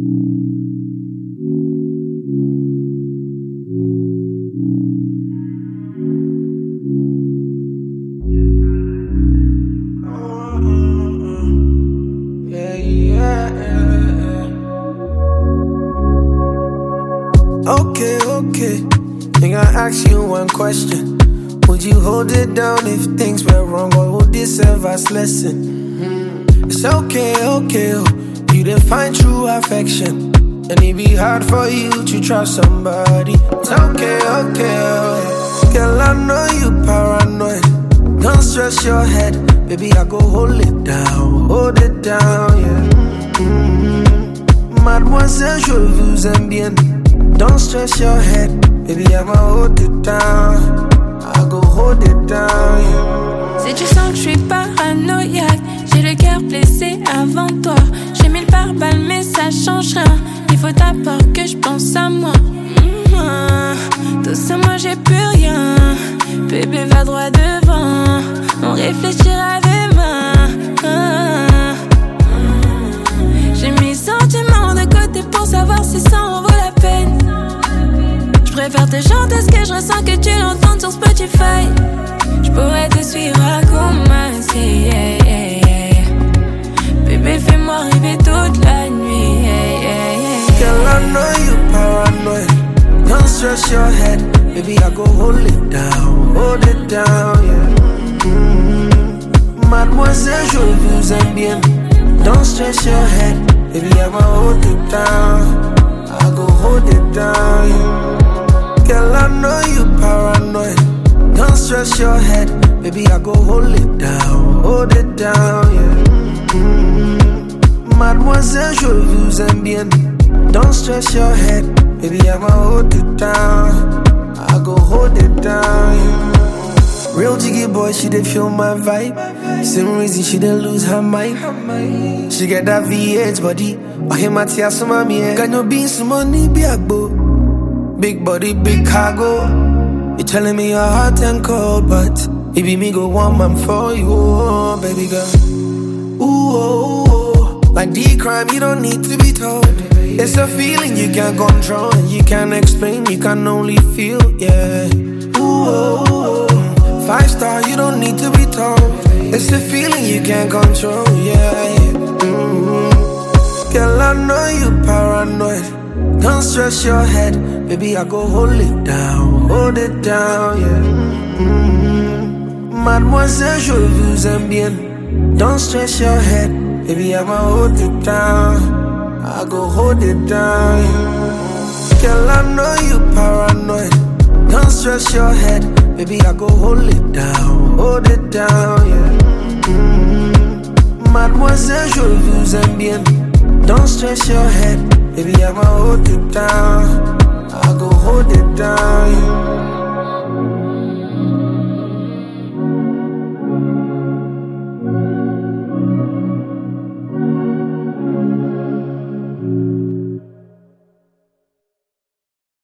Okay. Think I ask you one question. Would you hold it down if things were wrong, or would this serve as lesson? It's okay. You didn't find true affection, and it be hard for you to trust somebody. It's okay. Girl, I know you paranoid. Don't stress your head, baby, I go hold it down, yeah. Mademoiselle, je vous aime bien. Don't stress your head, baby, I'ma hold it down. I go hold it down, yeah. Si tu sens que je suis paranoïaque, j'ai le cœur blessé avant toi. J'ai 1000 pare-balles mais ça change rien. Il faut d'abord que je pense à moi. Tout ça moi j'ai plus rien. Bébé va droit devant, on réfléchira demain. J'ai mes sentiments de côté pour savoir si ça en vaut la peine. Je préfère te chanter ce que je ressens que tu l'entends sur Spotify. Je pourrais te suivre à commencer, yeah. Bébé, fais-moi rêver toute la nuit, yeah. Girl, I know you paranoid. Don't stress your head, baby, I go hold it down, yeah. Mademoiselle, je vous aime bien. Don't stress your head, baby, I'ma hold it down. I go hold it down, yeah. Girl, I know you paranoid. Don't stress your head, baby, I go hold it down, yeah. Mademoiselle, je vous aime bien. Don't stress your head, baby, I'ma hold it down. I go hold it down, yeah. Real jiggy boy, she did feel my vibe. Same reason she didn't lose her mind. She get that VH body. Oh, hey, Matia, some mommy, got no beans, some money, be a boy. Big body, big cargo. You telling me you're hot and cold, but it be me go one man for you, oh, baby girl. Ooh, like the crime, you don't need to be told. It's a feeling you can't control, and you can't explain, you can only feel, yeah. Ooh, 5-star, you don't need to be told. It's a feeling you can't control, yeah. Girl, I know you paranoid. Don't stress your head, baby, I go hold it down, yeah. Mademoiselle, je vous aime bien. Don't stress your head, baby, I'ma hold it down. I go hold it down, yeah. Girl, I know you paranoid. Don't stress your head, baby, I go hold it down, yeah. Mademoiselle, je vous aime bien. Don't stress your head, baby, I'ma hold it down.